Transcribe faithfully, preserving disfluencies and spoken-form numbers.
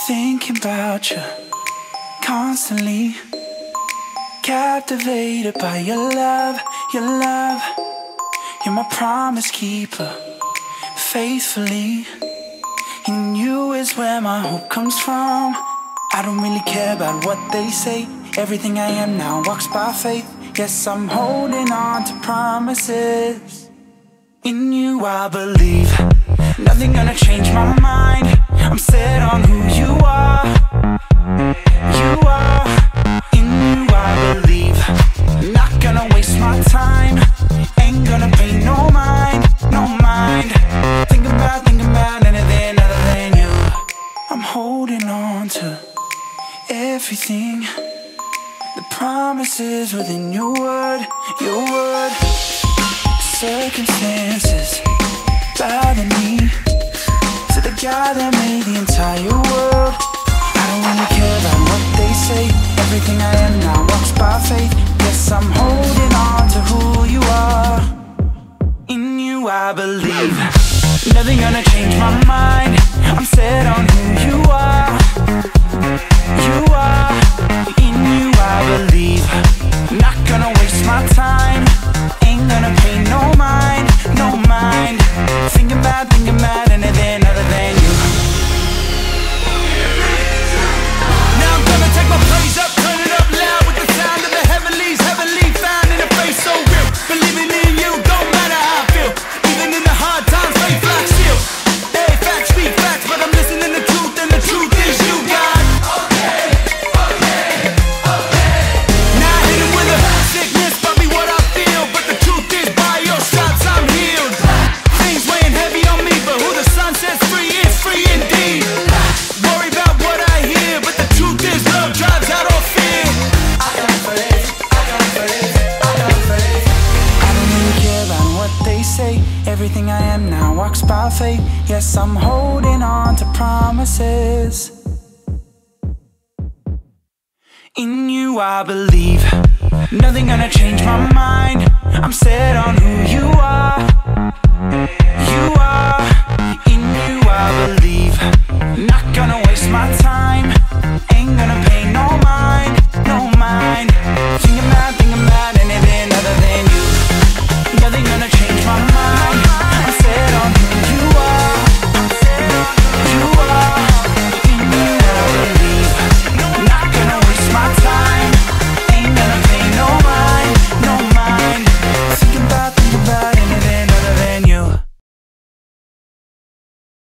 Thinking about you constantly, captivated by your love, your love. You're my promise keeper, faithfully. In you is where my hope comes from. I don't really care about what they say. Everything I am now walks by faith. Yes, I'm holding on to promises. In you I believe, nothing gonna change my mind. I'm set on who you are, you are. In you I believe, not gonna waste my time. Ain't gonna pay no mind, no mind. Think about, think about anything other than you. I'm holding on to everything, the promises within your word, your word. Circumstances bother me, to the God that made the entire world. I don't really care about what they say. Everything I am now walks by faith. Yes, I'm holding on to who you are. In you I believe, nothing gonna change my mind. I'm set on who you are, you are. In you I believe, not gonna waste my time. Ain't gonna pay no mind, no mind. Think about, think about anything other than you. Now I'm gonna take my praise up, turn it up loud with the sound of the heavenlies. Heavenly found in a face so real. Believing in you, don't matter how I feel. Even in the hard times, faith like steel. Hey, facts speak facts, but I'm listening to truth, and the truth is you, God. Okay, okay, okay. Now hit him with a sickness, but be what I feel. But the truth is, by your stripes I'm healed. Things weighing heavy on me, but who the sun sets free is free indeed. Worry about what I hear, but the truth is love drives out all fear. I got faith, I got faith, I got faith. I don't really care about what they say. Everything I am now walks by faith. Yes, I'm holding on to promises. In you I believe, nothing gonna change my mind. I'm set on who you are.